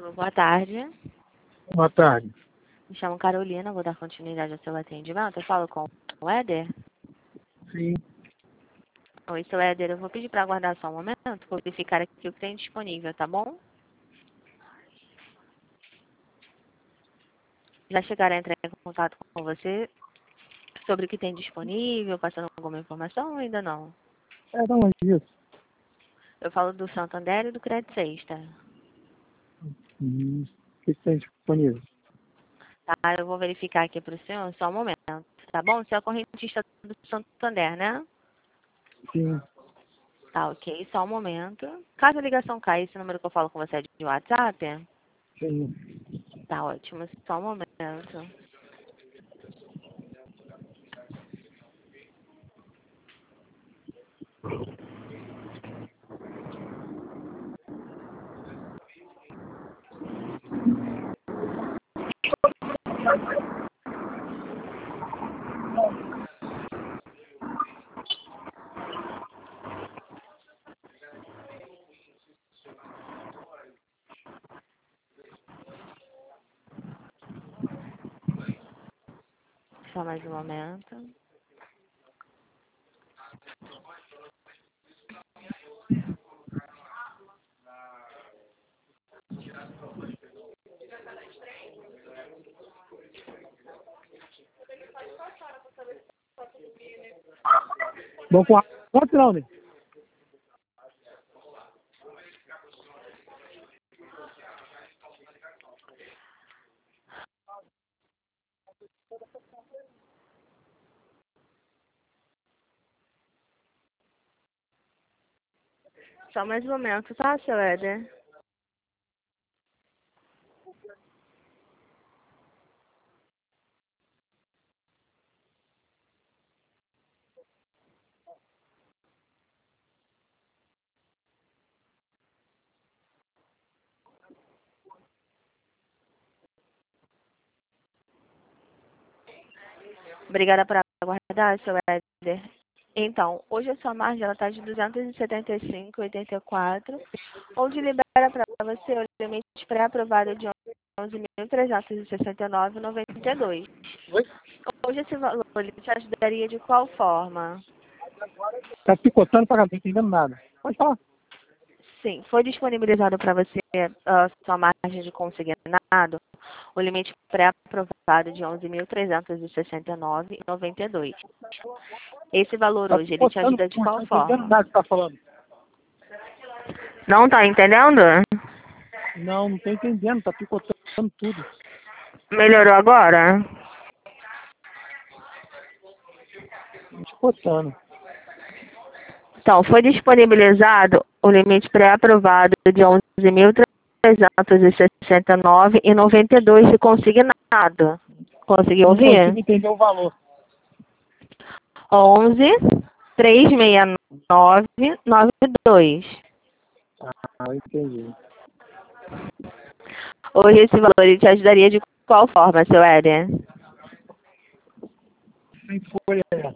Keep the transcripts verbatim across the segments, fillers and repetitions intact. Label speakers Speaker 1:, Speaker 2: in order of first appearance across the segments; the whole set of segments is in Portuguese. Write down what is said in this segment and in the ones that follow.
Speaker 1: Alô, boa tarde.
Speaker 2: Boa tarde.
Speaker 1: Me chamo Carolina, vou dar continuidade ao seu atendimento. Eu falo com o Éder?
Speaker 2: Sim.
Speaker 1: Oi, seu Éder, eu vou pedir para aguardar só um momento, vou verificar aqui o que tem disponível, tá bom? Já chegaram a entrar em contato com você sobre o que tem disponível, passando alguma informação ou ainda não?
Speaker 2: É, não, é isso.
Speaker 1: Eu falo do Santander e do Crédito Sexta.
Speaker 2: Hum, o que que tem disponível?
Speaker 1: Tá, eu vou verificar aqui para o senhor, só um momento, tá bom? O senhor é correntista do Santander, né?
Speaker 2: Sim.
Speaker 1: Tá, ok, só um momento. Caso a ligação caia, esse número que eu falo com você é de WhatsApp?
Speaker 2: Sim.
Speaker 1: Tá ótimo, só um momento. Só mais um momento.
Speaker 2: Vamos com a quanto não, né?
Speaker 1: Só mais um momento, tá, seu Éder? Obrigada por aguardar, seu Éder. Então, hoje a sua margem está de duzentos e setenta e cinco vírgula oitenta e quatro, onde libera para você o limite pré-aprovado de onze mil trezentos e sessenta e nove vírgula noventa e dois.
Speaker 2: Oi?
Speaker 1: Hoje esse valor ele te ajudaria de qual forma?
Speaker 2: Tá picotando pra cá, não tô entendendo nada. Pode falar.
Speaker 1: Sim, foi disponibilizado para você a sua margem de consignado, o limite pré-aprovado de onze mil trezentos e sessenta e nove vírgula noventa e dois. Esse valor
Speaker 2: Tá
Speaker 1: hoje, ele te
Speaker 2: picotando,
Speaker 1: ajuda de
Speaker 2: não
Speaker 1: qual
Speaker 2: tô entendendo
Speaker 1: forma?
Speaker 2: nada que você tá falando.
Speaker 1: Não tá entendendo?
Speaker 2: Não, não tô entendendo, tá picotando tudo.
Speaker 1: Melhorou agora?
Speaker 2: Picotando.
Speaker 1: Então, foi disponibilizado o limite pré-aprovado de onze mil trezentos e sessenta e nove vírgula noventa e dois de consignado. Conseguiu
Speaker 2: Não
Speaker 1: ouvir?
Speaker 2: consigo entender o valor.
Speaker 1: onze trezentos e sessenta e nove vírgula noventa e dois.
Speaker 2: Ah, eu entendi.
Speaker 1: Hoje esse valor ele te ajudaria de qual forma, seu Éder?
Speaker 2: Sem folha, é.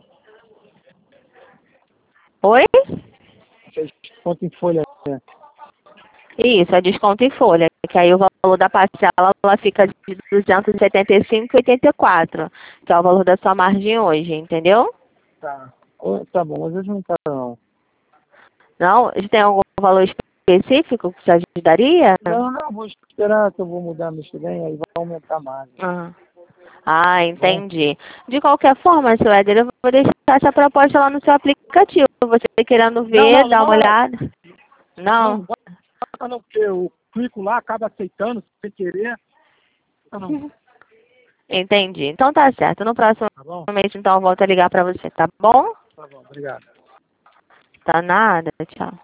Speaker 1: Oi?
Speaker 2: Vocês contam em folha, é.
Speaker 1: Isso, é desconto em folha, que aí o valor da parcela ela fica de duzentos e setenta e cinco vírgula oitenta e quatro, que é o valor da sua margem hoje, entendeu?
Speaker 2: Tá. Ô, tá bom, mas hoje não tá não.
Speaker 1: Não? Tem algum valor específico que te ajudaria?
Speaker 2: Não, não, vou esperar que eu vou mudar meu estudante, aí vai aumentar mais.
Speaker 1: Ah, ah,
Speaker 2: Bom,
Speaker 1: entendi. De qualquer forma, seu Éder, eu vou deixar essa proposta lá no seu aplicativo. Você querendo
Speaker 2: não,
Speaker 1: ver,
Speaker 2: não, não
Speaker 1: dar uma
Speaker 2: manda não.
Speaker 1: olhada.
Speaker 2: Não,
Speaker 1: Não?
Speaker 2: não bota não, porque eu clico lá, acaba aceitando sem querer. Não, não.
Speaker 1: Entendi. Então tá certo. No próximo
Speaker 2: Tá bom?
Speaker 1: mês, então, eu volto a ligar pra você, tá bom?
Speaker 2: Tá bom, obrigado.
Speaker 1: Tá nada. Tchau.